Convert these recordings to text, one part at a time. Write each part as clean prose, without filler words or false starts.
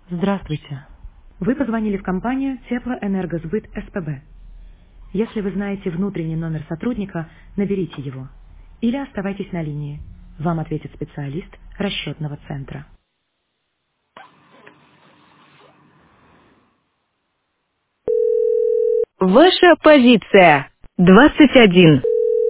Здравствуйте. Вы позвонили в компанию Теплоэнергосбыт СПБ. Если вы знаете внутренний номер сотрудника, наберите его. Или оставайтесь на линии. Вам ответит специалист расчетного центра. Ваша позиция. 21.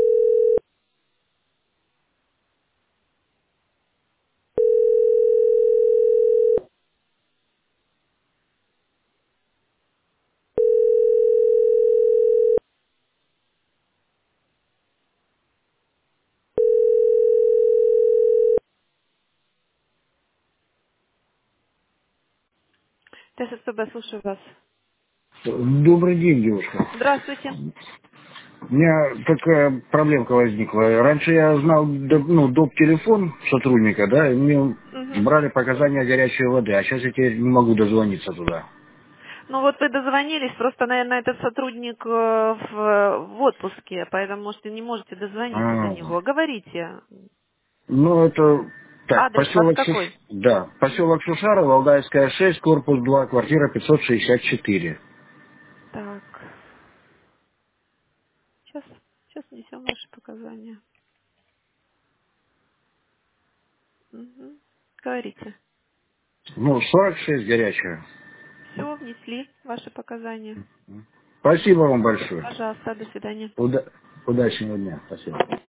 ТССПБ, слушаю вас. Добрый день, девушка. Здравствуйте. У меня такая проблемка возникла. Раньше я знал доп. Телефон сотрудника, да, и мне Мгм. брали показания горячей воды, а сейчас я теперь не могу дозвониться туда. Ну вот вы дозвонились, просто, наверное, этот сотрудник в отпуске, поэтому, может, и не можете дозвониться до А, него. Говорите. ну, это так, Адрес ваш поселок какой? да, поселок Шушаров, Валдайская 6, корпус 2, квартира 564. Так, сейчас несем ваши показания. Мгм. Говорите. Ну, 46 горячая. Все, внесли ваши показания. Спасибо вам большое. Пожалуйста, до свидания. Удачного дня. Спасибо.